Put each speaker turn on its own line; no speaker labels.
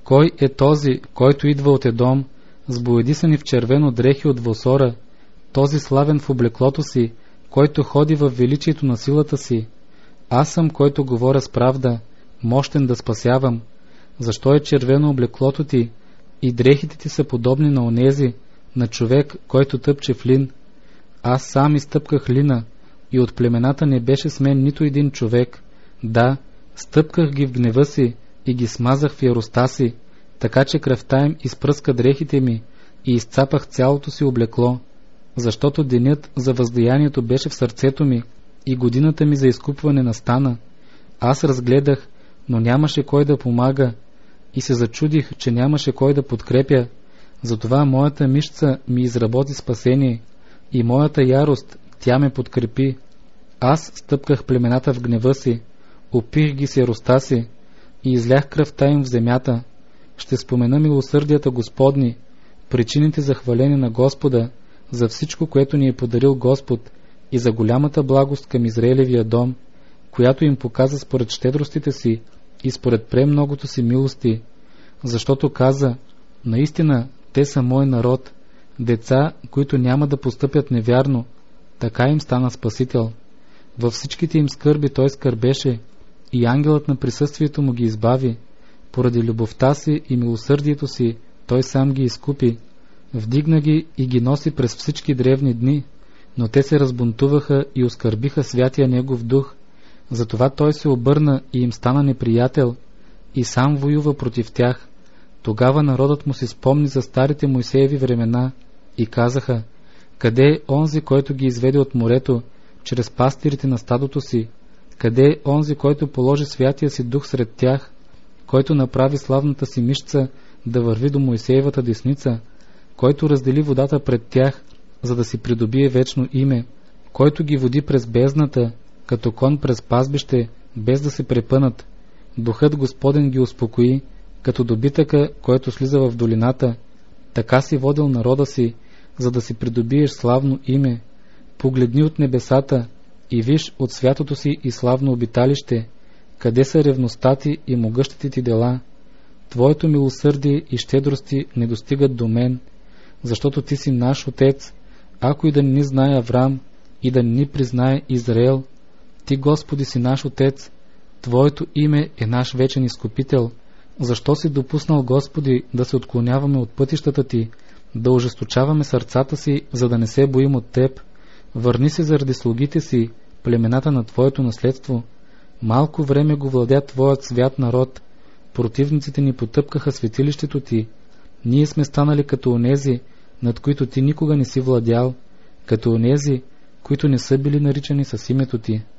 Кой е този, който идва от Едом, с боядисани в червено дрехи от Восора, този славен в облеклото си, който ходи в величието на силата си? Аз съм, който говоря с правда, мощен да спасявам. Защо е червено облеклото ти и дрехите ти са подобни на онези, на човек, който тъпче в лин? Аз сам изтъпках лина и от племената не беше с мен нито един човек. Да, стъпках ги в гнева си и ги смазах в яростта си, така че кръвта им изпръска дрехите ми и изцапах цялото си облекло, защото денят за въздаянието беше в сърцето ми и годината ми за изкупване настана. Аз разгледах, но нямаше кой да помага и се зачудих, че нямаше кой да подкрепя. Затова моята мишца ми изработи спасение и моята ярост, тя ме подкрепи. Аз стъпках племената в гнева си, опих ги с яростта си и излях кръвта им в земята. Ще спомена милосърдията Господни, причините за хваление на Господа, за всичко, което ни е подарил Господ и за голямата благост към Израилевия дом, която им показа според щедростите си и според премногото си милости, защото каза: наистина те са мой народ, деца, които няма да постъпят невярно. Така им стана Спасител. Във всичките им скърби той скърбеше и ангелът на присъствието му ги избави. Поради любовта си и милосърдието си той сам ги изкупи. Вдигна ги и ги носи през всички древни дни, но те се разбунтуваха и оскърбиха святия негов дух. Затова той се обърна и им стана неприятел и сам воюва против тях. Тогава народът му си спомни за старите Мойсееви времена и казаха: къде е онзи, който ги изведе от морето, чрез пастирите на стадото си? Къде е онзи, който положи святия си дух сред тях, който направи славната си мишца да върви до Мойсеевата десница, който раздели водата пред тях, за да си придобие вечно име, който ги води през бездната, като кон през пазбище, без да се препънат? Духът Господен ги успокои, като добитъка, който слиза в долината. Така си водил народа си, за да си придобиеш славно име. Погледни от небесата и виж от святото си и славно обиталище, къде са ревността ти и могъщите ти дела. Твоето милосърдие и щедрости не достигат до мен, защото ти си наш отец, ако и да не ни знае Аврам и да не ни признае Израел. Ти, Господи, си наш отец, Твоето име е наш вечен изкупител. Защо си допуснал, Господи, да се отклоняваме от пътищата ти, да ожесточаваме сърцата си, за да не се боим от Теб? Върни се заради слугите си, племената на Твоето наследство. Малко време го владя Твоят свят народ. Противниците ни потъпкаха светилището Ти. Ние сме станали като онези, над които Ти никога не си владял, като онези, които не са били наричани с името Ти.